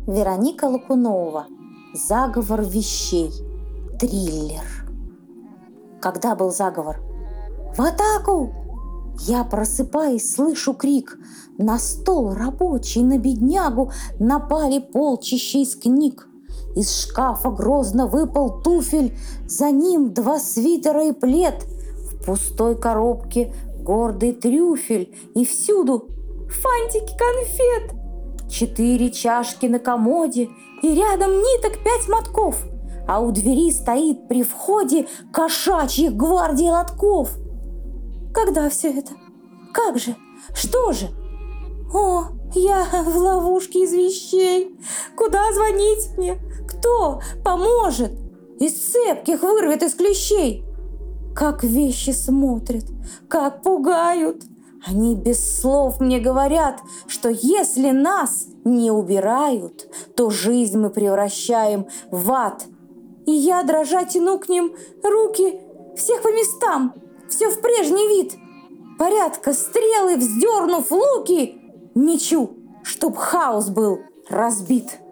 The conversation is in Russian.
Вероника Лакунова. Заговор вещей. Триллер. Когда был заговор? В атаку! Я просыпаюсь, слышу крик. На стол рабочий, на беднягу напали полчища из книг. Из шкафа грозно выпал туфель, за ним 2 свитера и плед. В пустой коробке гордый трюфель, и всюду фантики конфет. 4 чашки на комоде, и рядом ниток 5 мотков, а у двери стоит при входе кошачьих гвардий лотков. Когда все это? Как же? Что же? О, я в ловушке из вещей. Куда звонить мне? Кто поможет? Из цепких вырвет из клещей. Как вещи смотрят, как пугают. Они без слов мне говорят, что если нас не убирают, то жизнь мы превращаем в ад. И я, дрожа, тяну к ним руки, всех по местам, все в прежний вид. Порядка стрелы, вздернув луки, мечу, чтоб хаос был разбит.